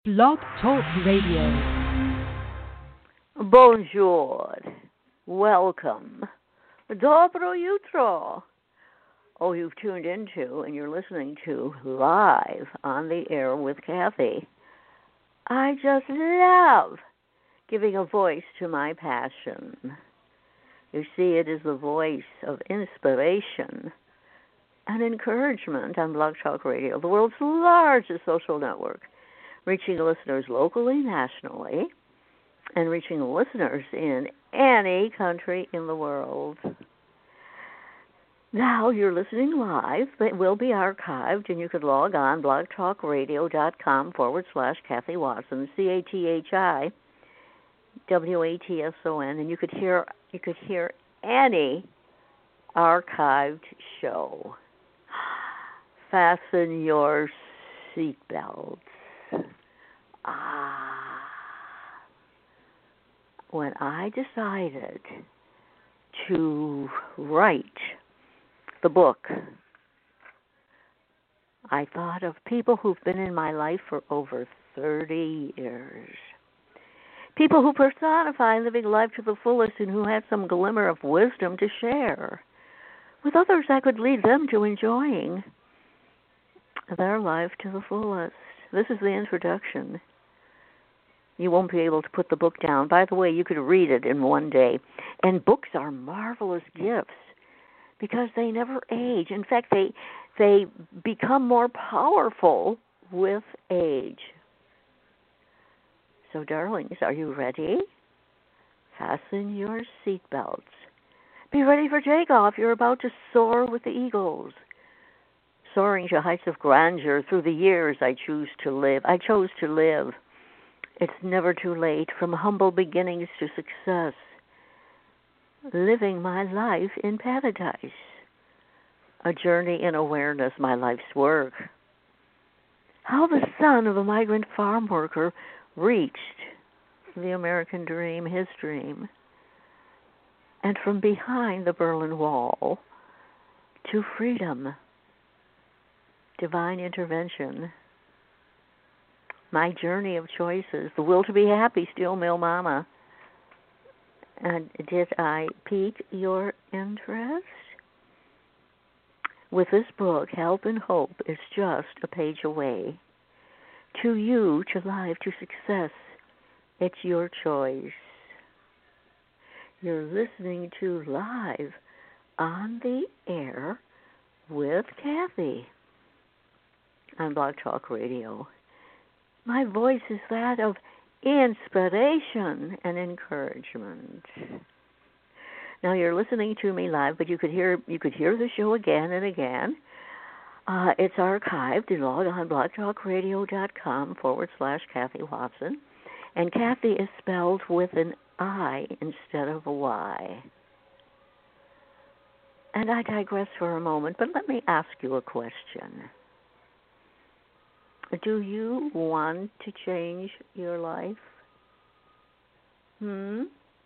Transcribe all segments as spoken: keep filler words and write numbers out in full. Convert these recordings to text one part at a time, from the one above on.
Blog Talk Radio. Bonjour. Welcome. Dobro jutro. Oh, you've tuned into and you're listening to Live on the Air with Kathy. I just love giving a voice to my passion. You see, it is the voice of inspiration and encouragement on Blog Talk Radio, the world's largest social network, reaching listeners locally, nationally, and reaching listeners in any country in the world. Now you're listening live, but it will be archived, and you could log on blogtalkradio.com forward slash Kathy Watson, C A T H I W A T S O N, and you could hear you could hear any archived show. Fasten your seatbelts. Ah, when I decided to write the book, I thought of people who've been in my life for over thirty years. People who personify living life to the fullest and who had some glimmer of wisdom to share with others that could lead them to enjoying their life to the fullest. This is the introduction. You won't be able to put the book down. By the way, you could read it in one day. And books are marvelous gifts because they never age. In fact, they they become more powerful with age. So, darlings, are you ready? Fasten your seatbelts. Be ready for takeoff. You're about to soar with the eagles. Soaring to heights of grandeur through the years I choose to live. I chose to live. It's never too late, from humble beginnings to success. Living my life in paradise. A journey in awareness, my life's work. How the son of a migrant farm worker reached the American dream, his dream. And from behind the Berlin Wall to freedom. Divine intervention. My journey of choices, the will to be happy, steel mill mama. And did I pique your interest? With this book, Help and Hope is just a page away. To you, to life, to success, it's your choice. You're listening to Live on the Air with Kathy on Blog Talk Radio. My voice is that of inspiration and encouragement. Now you're listening to me live, but you could hear you could hear the show again and again. Uh, it's archived and log on blogtalkradio.com forward slash Kathy Watson. And Kathy is spelled with an I instead of a Y. And I digress for a moment, but let me ask you a question. Do you want to change your life? Hmm?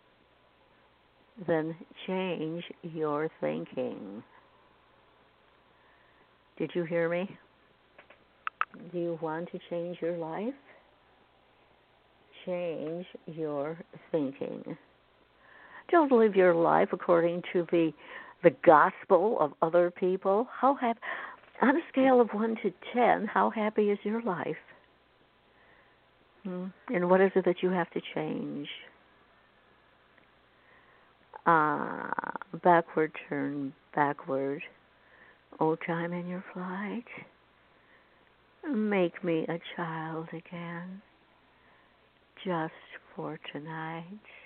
Then change your thinking. Did you hear me? Do you want to change your life? Change your thinking. Don't live your life according to the the gospel of other people. How have On a scale of one to ten, how happy is your life? Hmm? And what is it that you have to change? Ah, backward turn, backward. Oh, time in your flight. Make me a child again, just for tonight.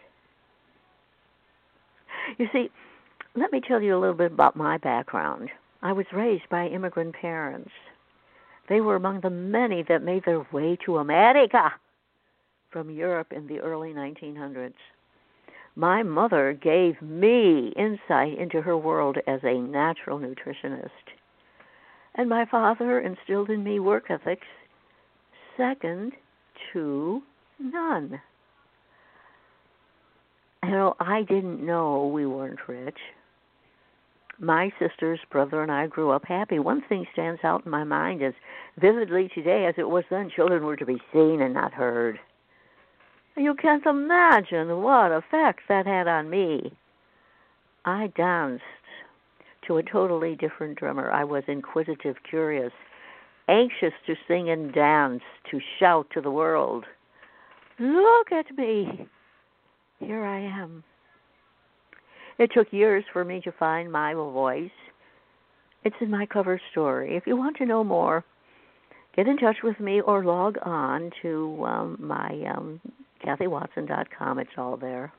You see, let me tell you a little bit about my background. I was raised by immigrant parents. They were among the many that made their way to America from Europe in the early nineteen hundreds. My mother gave me insight into her world as a natural nutritionist. And my father instilled in me work ethics second to none. You know, I didn't know we weren't rich. My sister's brother and I grew up happy. One thing stands out in my mind as vividly today as it was then. Children were to be seen and not heard. You can't imagine what effect that had on me. I danced to a totally different drummer. I was inquisitive, curious, anxious to sing and dance, to shout to the world, "Look at me. Here I am." It took years for me to find my voice. It's in my cover story. If you want to know more, get in touch with me or log on to um, my um, Kathy Watson dot com. It's all there.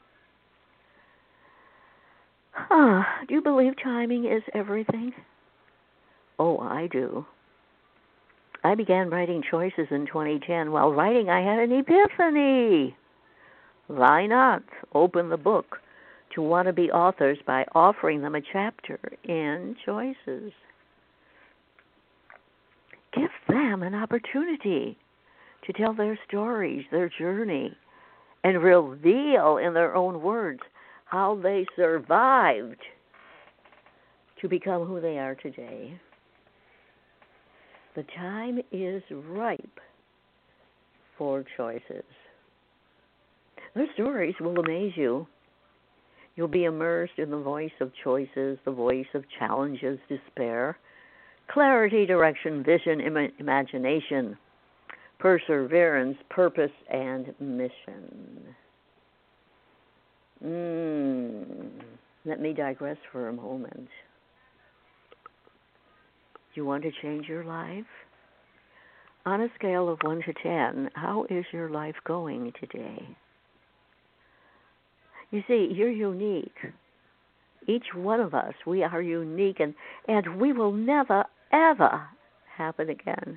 Huh. Do you believe timing is everything? Oh, I do. I began writing Choices in twenty ten. While writing, I had an epiphany. Why not open the book to wannabe authors by offering them a chapter in Choices? Give them an opportunity to tell their stories, their journey, and reveal in their own words how they survived to become who they are today. The time is ripe for choices. Their stories will amaze you. You'll be immersed in the voice of choices, the voice of challenges, despair, clarity, direction, vision, Im- imagination, perseverance, purpose, and mission. Mm. Let me digress for a moment. Do you want to change your life? On a scale of one to ten, how is your life going today? You see, you're unique. Each one of us, we are unique, and, and we will never, ever happen again.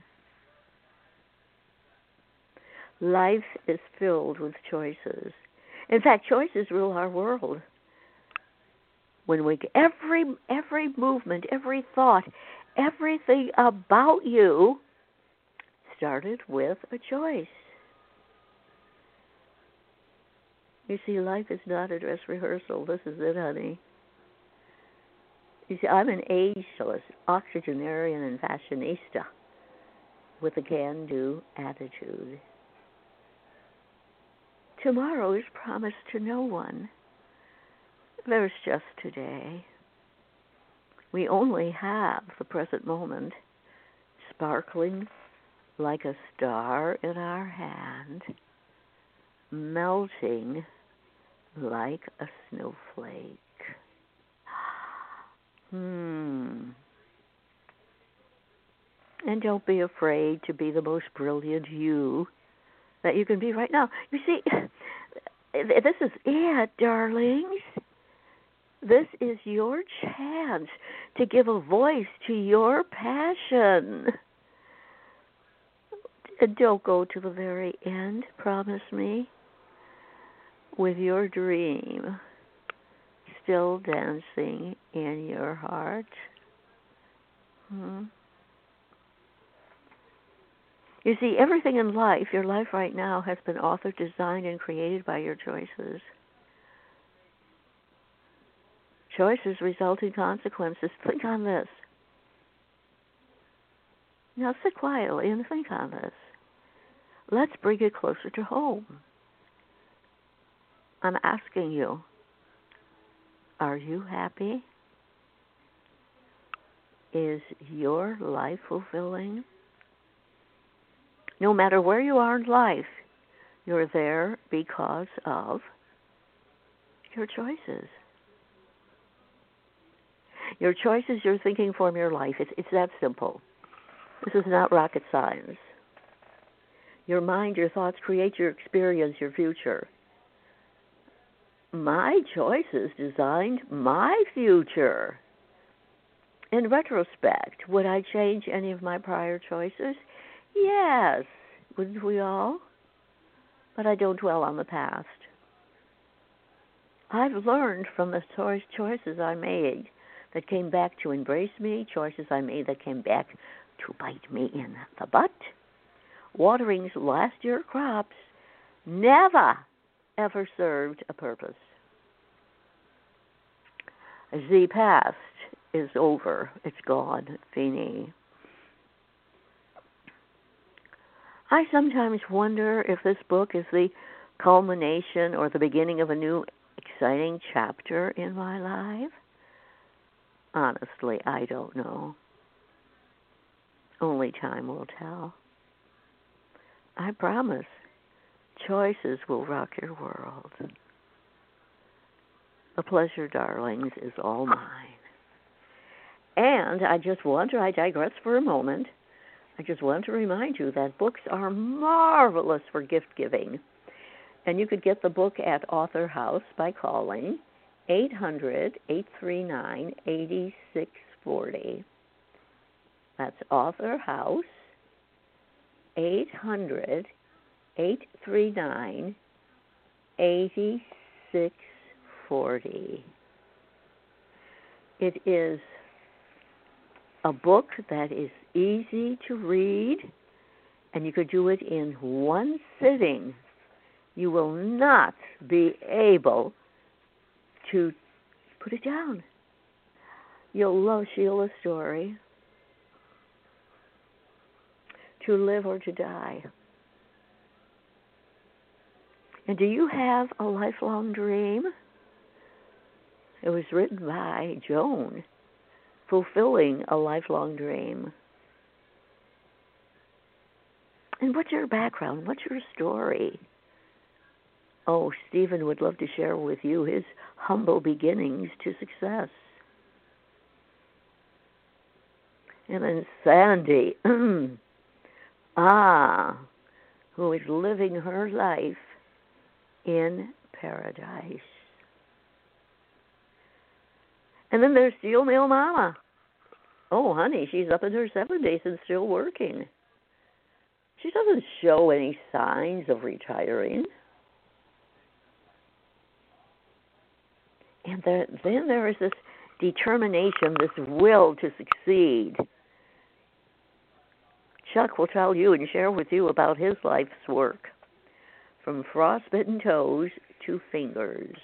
Life is filled with choices. In fact, choices rule our world. When we every every movement, every thought, everything about you started with a choice. You see, life is not a dress rehearsal. This is it, honey. You see, I'm an ageless octogenarian and fashionista with a can-do attitude. Tomorrow is promised to no one. There's just today. We only have the present moment, sparkling like a star in our hand, melting like a snowflake. Hmm. And don't be afraid to be the most brilliant you that you can be right now. You see, this is it, darlings. This is your chance to give a voice to your passion. And don't go to the very end, promise me, with your dream still dancing in your heart. Hmm. You see, everything in life, your life right now, has been authored, designed, and created by your choices. Choices result in consequences. Think on this. Now sit quietly and think on this. Let's bring it closer to home. I'm asking you, are you happy? Is your life fulfilling? No matter where you are in life, you're there because of your choices. Your choices, your thinking form your life. It's, it's that simple. This is not rocket science. Your mind, your thoughts create your experience, your future. My choices designed my future. In retrospect, would I change any of my prior choices? Yes. Wouldn't we all? But I don't dwell on the past. I've learned from the choice choices I made that came back to embrace me, choices I made that came back to bite me in the butt. Watering's last year crops never, ever served a purpose. The past is over. It's gone. Fini. I sometimes wonder if this book is the culmination or the beginning of a new exciting chapter in my life. Honestly, I don't know. Only time will tell. I promise, choices will rock your world. The pleasure, darlings, is all mine. And I just want to, I digress for a moment, I just want to remind you that books are marvelous for gift giving. And you could get the book at Author House by calling eight hundred, eight three nine, eight six four zero. That's Author House, eight hundred, eight three nine, eight six four zero. It is a book that is easy to read, and you could do it in one sitting. You will not be able to put it down. You'll love Sheila's story, To Live or to Die. And do you have a lifelong dream? It was written by Joan, fulfilling a lifelong dream. And what's your background? What's your story? Oh, Stephen would love to share with you his humble beginnings to success. And then Sandy, ah, who is living her life in paradise. And then there's Steel Mill Mama. Oh, honey, she's up in her seventies and still working. She doesn't show any signs of retiring. And there, then there is this determination, this will to succeed. Chuck will tell you and share with you about his life's work, from frostbitten toes to fingers.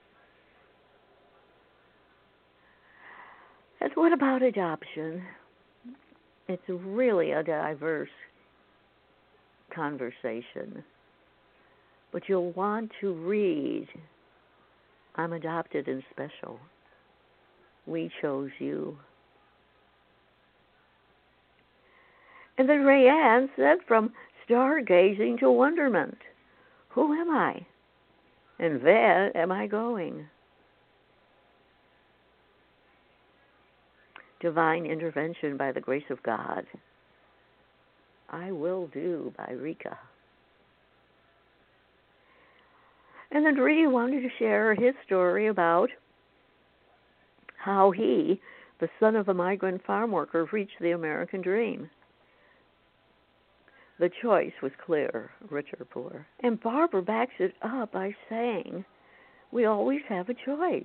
And what about adoption? It's really a diverse conversation. But you'll want to read I'm Adopted and Special. We chose you. And then Rayanne said, from stargazing to wonderment, who am I? And where am I going? Divine Intervention by the Grace of God. I Will Do by Rika. And then Rudy wanted to share his story about how he, the son of a migrant farm worker, reached the American dream. The choice was clear, rich or poor. And Barbara backs it up by saying, we always have a choice.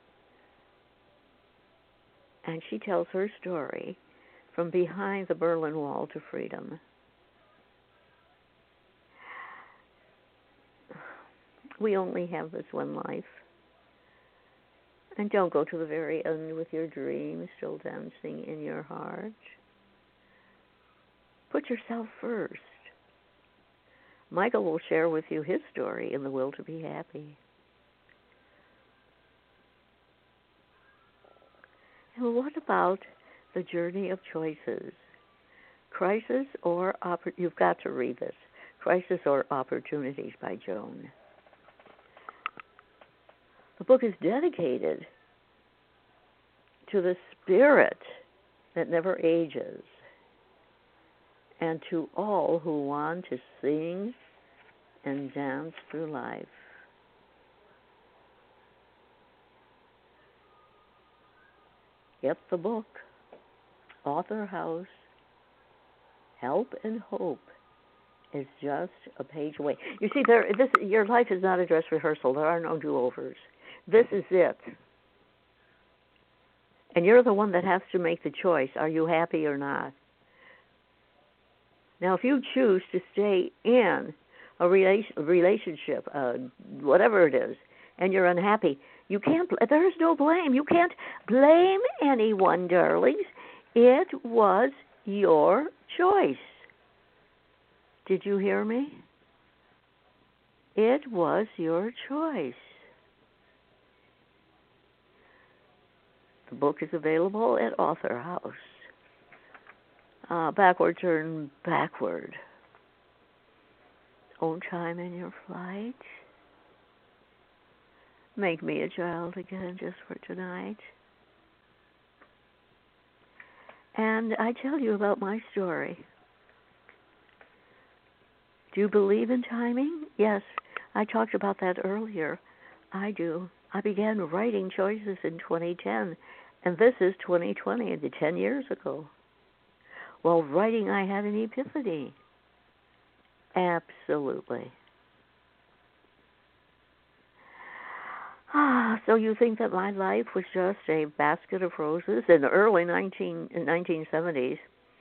And she tells her story from behind the Berlin Wall to freedom. We only have this one life. And don't go to the very end with your dreams still dancing in your heart. Put yourself first. Michael will share with you his story in The Will to Be Happy. And what about the journey of choices? Crisis or oppor- you've got to read this. Crisis or Opportunities by Joan. The book is dedicated to the spirit that never ages and to all who want to sing and dance through life. Get the book. Author House. Help and Hope is just a page away. You see, there. This your life is not a dress rehearsal. There are no do-overs. This is it. And you're the one that has to make the choice. Are you happy or not? Now, if you choose to stay in a relation, relationship, uh, whatever it is, and you're unhappy, You can't, there's no blame. You can't blame anyone, darlings. It was your choice. Did you hear me? It was your choice. The book is available at Author House. Uh, backward turn backward. Own time in your flight. Make me a child again just for tonight. And I tell you about my story. Do you believe in timing? Yes, I talked about that earlier. I do. I began writing choices in twenty ten, and this is twenty twenty, the ten years ago. While writing, I had an epiphany. Absolutely. Ah, so you think that my life was just a basket of roses in the early nineteen, nineteen seventies?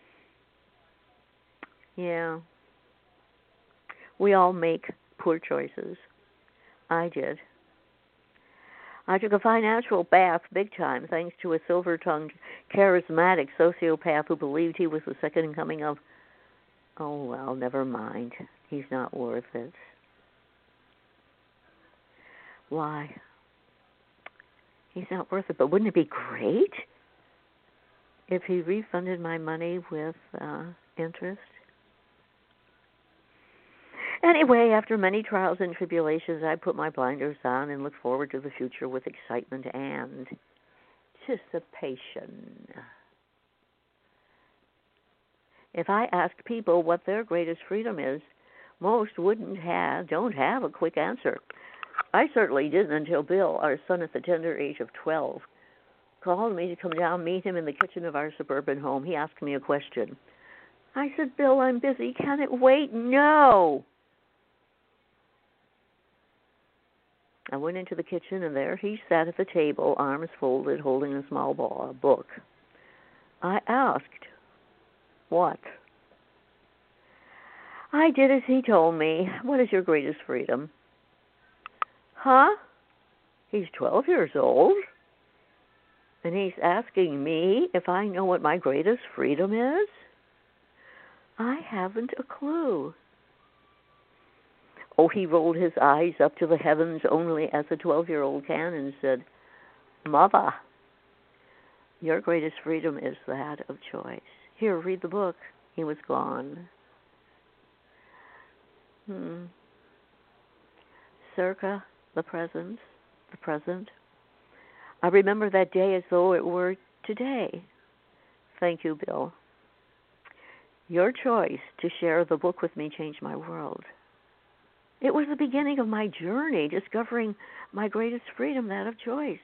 Yeah. We all make poor choices. I did. I took a financial bath big time thanks to a silver-tongued, charismatic sociopath who believed he was the second coming of, oh, well, never mind. He's not worth it. Why? He's not worth it, but wouldn't it be great if he refunded my money with uh, interest? Anyway, after many trials and tribulations, I put my blinders on and look forward to the future with excitement and anticipation. If I asked people what their greatest freedom is, most wouldn't have, don't have a quick answer. I certainly didn't until Bill, our son at the tender age of twelve, called me to come down, meet him in the kitchen of our suburban home. He asked me a question. I said, Bill, I'm busy. Can it wait? No. I went into the kitchen, and there he sat at the table, arms folded, holding a small ball, a book. I asked, what? I did as he told me. What is your greatest freedom? Huh? He's twelve years old, and he's asking me if I know what my greatest freedom is? I haven't a clue. Oh, he rolled his eyes up to the heavens only as a twelve-year-old can and said, Mother, your greatest freedom is that of choice. Here, read the book. He was gone. Hmm. Circa the present, the present. I remember that day as though it were today. Thank you, Bill. Your choice to share the book with me changed my world. It was the beginning of my journey, discovering my greatest freedom, that of choice.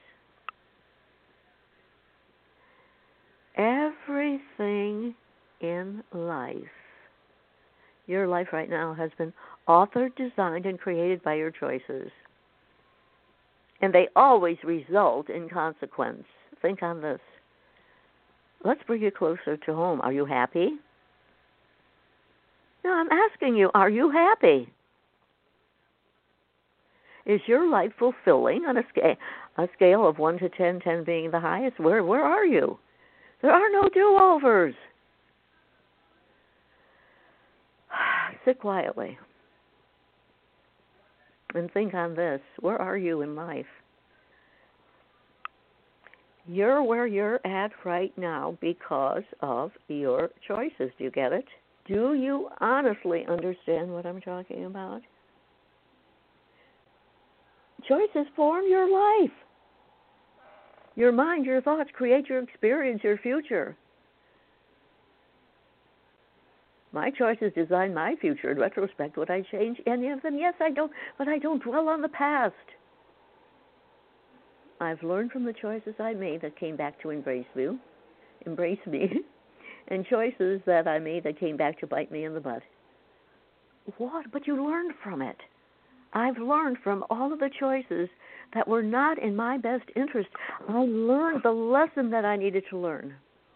Everything in life, your life right now, has been authored, designed, and created by your choices. And they always result in consequence. Think on this. Let's bring it closer to home. Are you happy? No, I'm asking you, are you happy? Is your life fulfilling on a scale, a scale of one to ten, ten being the highest? Where, where are you? There are no do-overs. Sit quietly and think on this. Where are you in life? You're where you're at right now because of your choices. Do you get it? Do you honestly understand what I'm talking about? Choices form your life. Your mind, your thoughts create your experience, your future. My choices design my future. In retrospect, would I change any of them? Yes, I don't, but I don't dwell on the past. I've learned from the choices I made that came back to embrace me, embrace me, and choices that I made that came back to bite me in the butt. What? But you learned from it. I've learned from all of the choices that were not in my best interest. I learned the lesson that I needed to learn.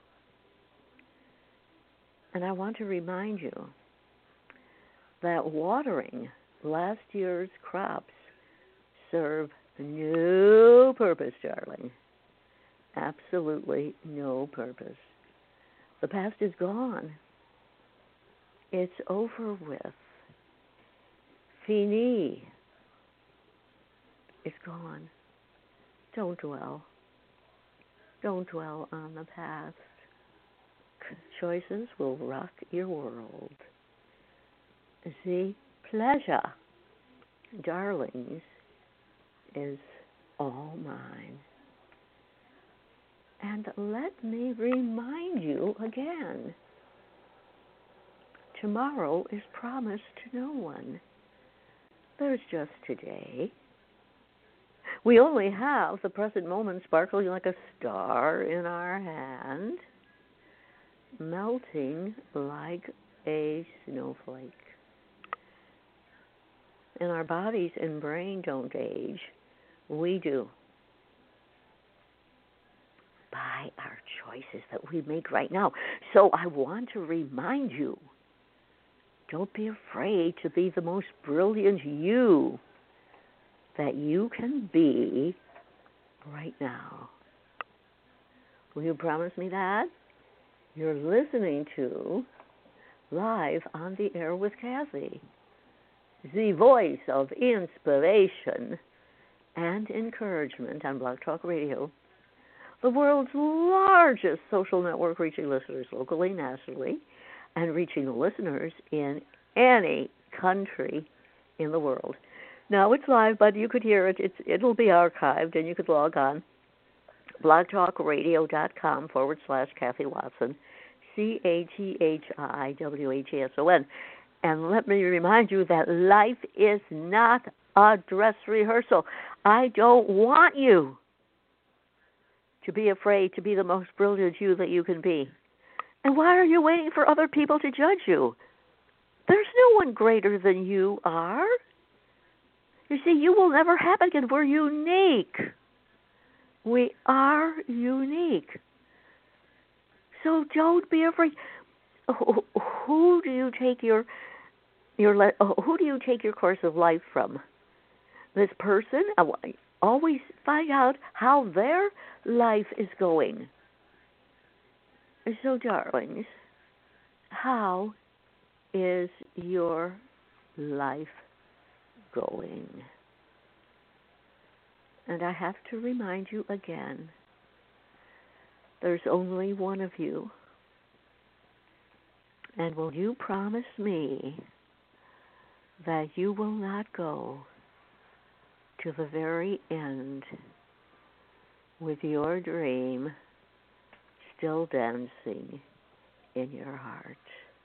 And I want to remind you that watering last year's crops serve no no purpose, darling. Absolutely no purpose. The past is gone. It's over with. Fini. It's gone. Don't dwell. Don't dwell on the past. Choices will rock your world. The pleasure, darlings, is all mine. And let me remind you again, tomorrow is promised to no one. There's just today. We only have the present moment sparkling like a star in our hand, melting like a snowflake. And our bodies and brain don't age. We do. By our choices that we make right now. So I want to remind you, don't be afraid to be the most brilliant you that you can be right now. Will you promise me that? You're listening to Live on the Air with Kathy, the voice of inspiration and encouragement on Blog Talk Radio, the world's largest social network, reaching listeners locally, nationally, and reaching listeners in any country in the world. Now, it's live, but you could hear it. It's, it'll be archived, and you could log on, blogtalkradio.com forward slash Kathy Watson, C A T H I W H A S O N. And let me remind you that life is not a dress rehearsal. I don't want you to be afraid to be the most brilliant you that you can be. And why are you waiting for other people to judge you? There's no one greater than you are. You see, you will never happen again. We're unique. We are unique. So don't be afraid. Who do you take your your who do you take your course of life from? This person? Always find out how their life is going. So, darlings, how is your life going? And I have to remind you again, there's only one of you. And will you promise me that you will not go to the very end with your dream still dancing in your heart?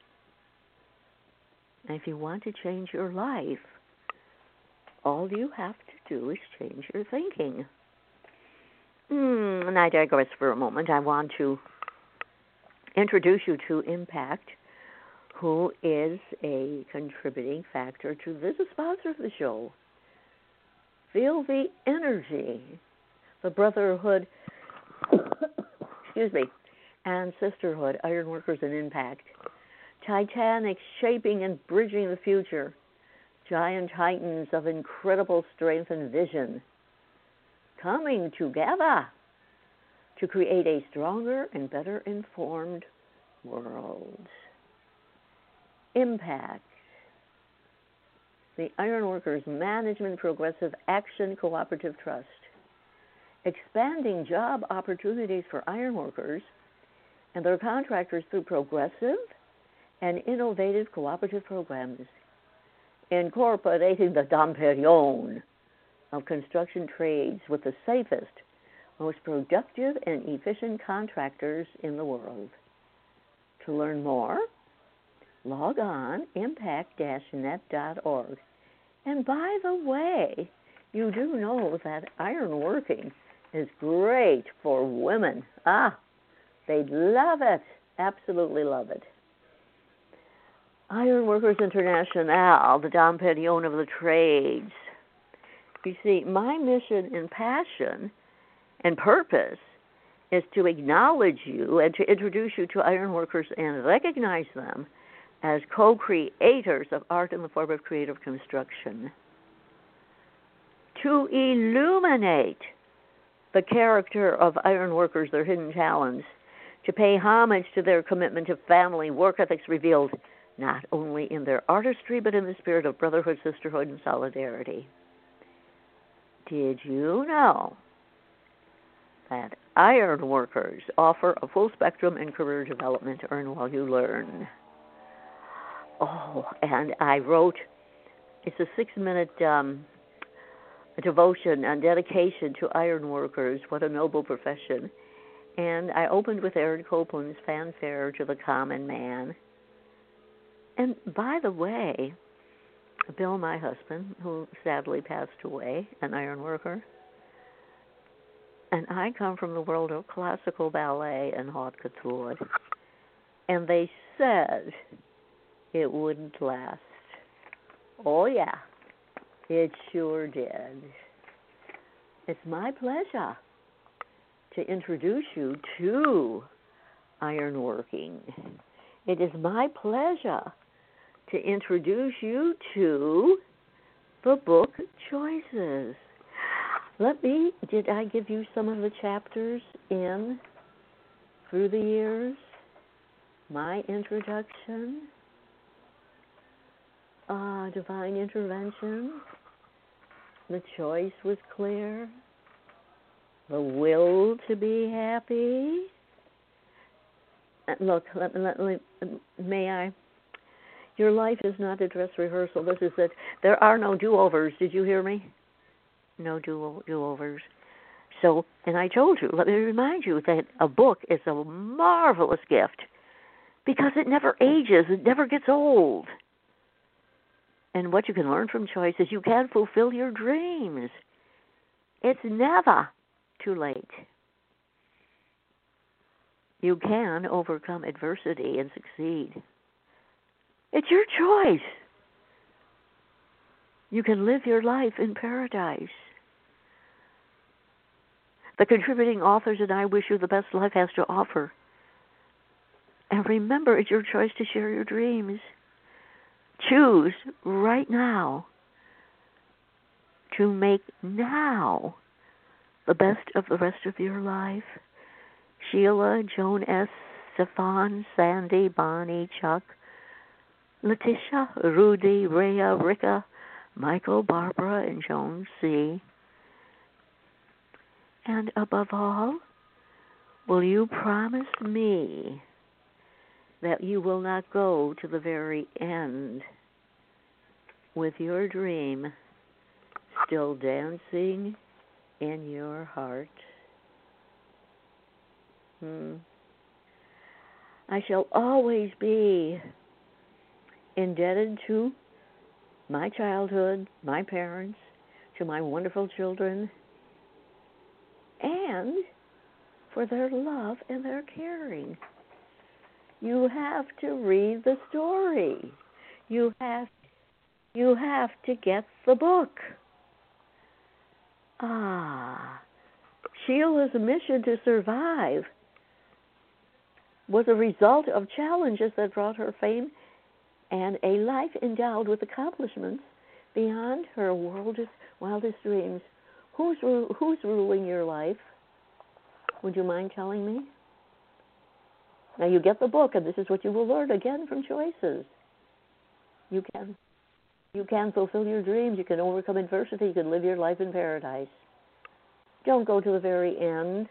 And if you want to change your life, all you have to do is change your thinking. Mm, and I digress for a moment. I want to introduce you to Impact, who is a contributing factor to this, a sponsor of the show. Feel the energy, the brotherhood, excuse me, and sisterhood, Ironworkers in Impact. Titanics shaping and bridging the future. Giant titans of incredible strength and vision coming together to create a stronger and better informed world. Impact. The Ironworkers Management Progressive Action Cooperative Trust. Expanding job opportunities for ironworkers and their contractors through progressive and innovative cooperative programs, incorporating the Dom Perignon of construction trades with the safest, most productive and efficient contractors in the world. To learn more, log on impact dash net dot org. And by the way, you do know that ironworking is great for women. Ah, they'd love it, absolutely love it. Ironworkers International, the Dom Perignon of the trades. You see, my mission and passion and purpose is to acknowledge you and to introduce you to ironworkers and recognize them as co-creators of art in the form of creative construction. To illuminate the character of ironworkers, their hidden talents, to pay homage to their commitment to family, work ethics revealed not only in their artistry, but in the spirit of brotherhood, sisterhood, and solidarity. Did you know that ironworkers offer a full spectrum in career development to earn while you learn? Oh, and I wrote, it's a six-minute um, devotion and dedication to ironworkers, what a noble profession. And I opened with Aaron Copland's Fanfare to the Common Man. And by the way, Bill, my husband, who sadly passed away, an ironworker, and I come from the world of classical ballet and haute couture, and they said it wouldn't last. Oh, yeah, it sure did. It's my pleasure to introduce you to ironworking. It is my pleasure to introduce you to the book Choices. Let me, did I give you some of the chapters in Through the Years? My introduction? Uh, divine intervention? The choice was clear? The will to be happy? Look, let, let, let, may I? Your life is not a dress rehearsal. This is it. There are no do-overs. Did you hear me? No do- do-overs. So, and I told you, let me remind you that a book is a marvelous gift because it never ages. It never gets old. And what you can learn from Choice is you can fulfill your dreams. It's never too late. You can overcome adversity and succeed. It's your choice. You can live your life in paradise. The contributing authors and I wish you the best life has to offer. And remember, it's your choice to share your dreams. Choose right now to make now the best of the rest of your life. Sheila, Joan S., Stefan, Sandy, Bonnie, Chuck, Letitia, Rudy, Rhea, Rika, Michael, Barbara, and Joan C. And above all, will you promise me that you will not go to the very end with your dream still dancing in your heart? Hmm. I shall always be indebted to my childhood, my parents, to my wonderful children, and for their love and their caring. You have to read the story. You have you have to get the book. Ah, Sheila's mission to survive was a result of challenges that brought her fame and a life endowed with accomplishments beyond her wildest, wildest dreams. Who's who's ruling your life? Would you mind telling me? Now you get the book, and this is what you will learn again from Choices. You can, you can fulfill your dreams. You can overcome adversity. You can live your life in paradise. Don't go to the very end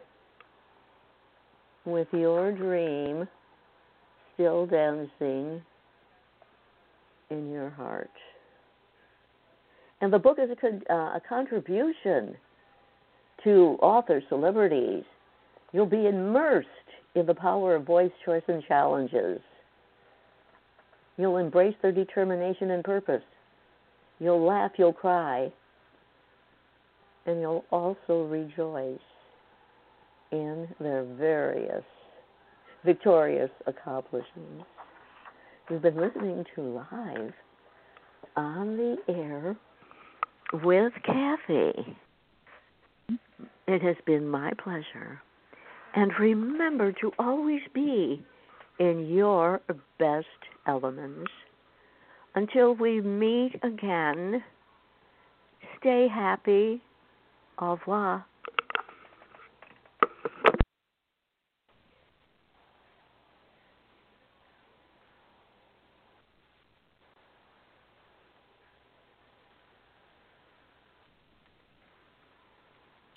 with your dream still dancing in your heart. And the book is a, con- uh, a contribution to authors, celebrities. You'll be immersed in the power of voice, choice, and challenges. You'll embrace their determination and purpose. You'll laugh, you'll cry, and you'll also rejoice in their various victorious accomplishments. You've been listening to Live on the Air with Kathy. It has been my pleasure. And remember to always be in your best elements. Until we meet again, stay happy. Au revoir.